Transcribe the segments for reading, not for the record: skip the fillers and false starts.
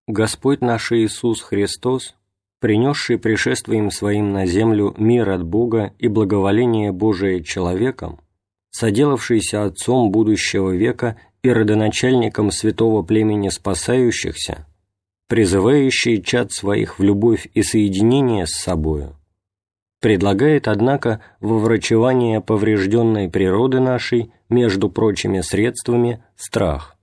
Господь наш Иисус Христос, принесший пришествием Своим на землю мир от Бога и благоволение Божие человеком, соделавшийся Отцом будущего века и родоначальником святого племени спасающихся, призывающий чад своих в любовь и соединение с собою, предлагает, однако, во врачевание поврежденной природы нашей, между прочими средствами, страх.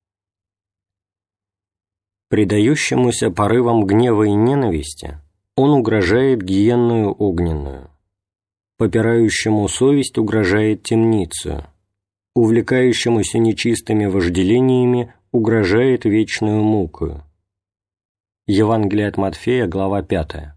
Предающемуся порывам гнева и ненависти он угрожает гиенную огненную, попирающему совесть угрожает темницу, увлекающемуся нечистыми вожделениями угрожает вечную мукою. Евангелие от Матфея, глава 5.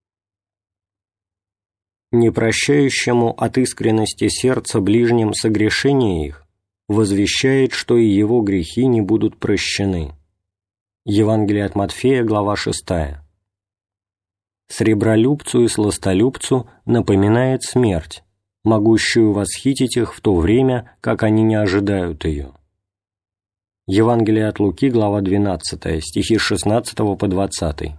Непрощающему от искренности сердца ближним согрешения их возвещает, что и его грехи не будут прощены. Евангелие от Матфея, глава 6. Сребролюбцу и сластолюбцу напоминает смерть, могущую восхитить их в то время, как они не ожидают ее. Евангелие от Луки, глава 12, стихи с 16 по 20.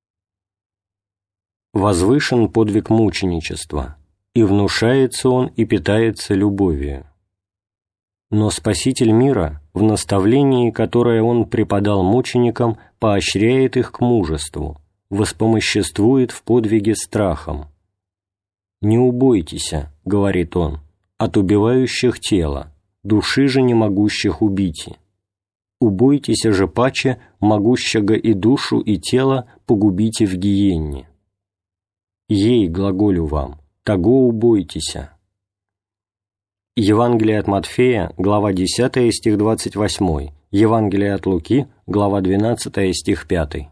Возвышен подвиг мученичества, и внушается он и питается любовью. Но Спаситель мира в наставлении, которое он преподал мученикам, поощряет их к мужеству, воспомоществует в подвиге страхом. «Не убойтеся, — говорит он, — от убивающих тела, души же не могущих убить. Убойтеся же паче, могущего и душу, и тело погубите в гиенне. Ей, глаголю вам, того убойтеся». Евангелие от Матфея, глава 10, стих 28, Евангелие от Луки, глава 12, стих 5.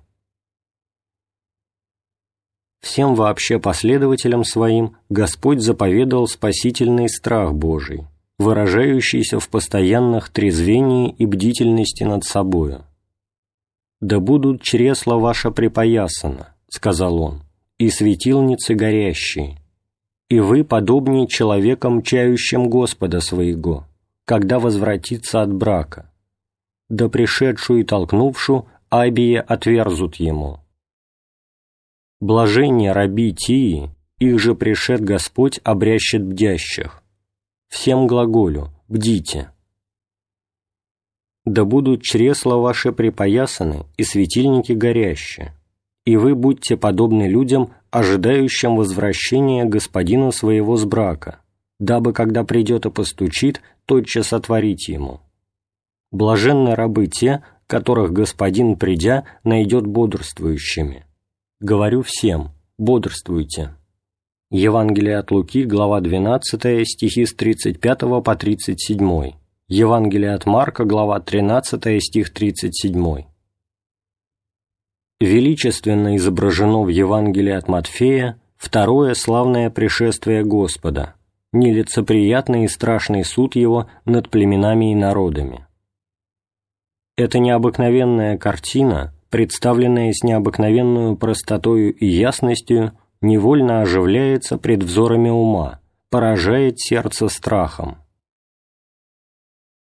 Всем вообще последователям своим Господь заповедал спасительный страх Божий, выражающийся в постоянных трезвении и бдительности над собою. «Да будут чресла ваша припоясана, — сказал он, — и светильницы горящие, и вы подобнее человекам, чающим Господа своего, когда возвратится от брака. Да пришедшую и толкнувшу, абие отверзут ему. Блажение раби Тии, их же пришед Господь обрящет бдящих. Всем глаголю, бдите. Да будут чресла ваши припоясаны и светильники горящие, и вы будьте подобны людям, ожидающим возвращения господина своего с брака, дабы, когда придет и постучит, тотчас отворить ему. Блаженны рабы те, которых господин, придя, найдет бодрствующими. Говорю всем, бодрствуйте». Евангелие от Луки, глава 12, стихи с 35 по 37. Евангелие от Марка, глава 13, стих 37. Величественно изображено в Евангелии от Матфея второе славное пришествие Господа, нелицеприятный и страшный суд Его над племенами и народами. Эта необыкновенная картина, представленная с необыкновенную простотою и ясностью, невольно оживляется пред взорами ума, поражает сердце страхом.